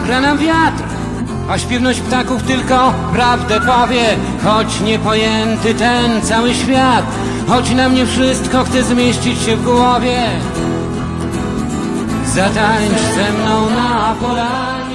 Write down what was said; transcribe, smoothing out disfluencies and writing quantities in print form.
gra nam wiatr, a śpiewność ptaków tylko prawdę powie. Choć niepojęty ten cały świat, choć na mnie wszystko chce zmieścić się w głowie. Zatańcz ze mną na polanie.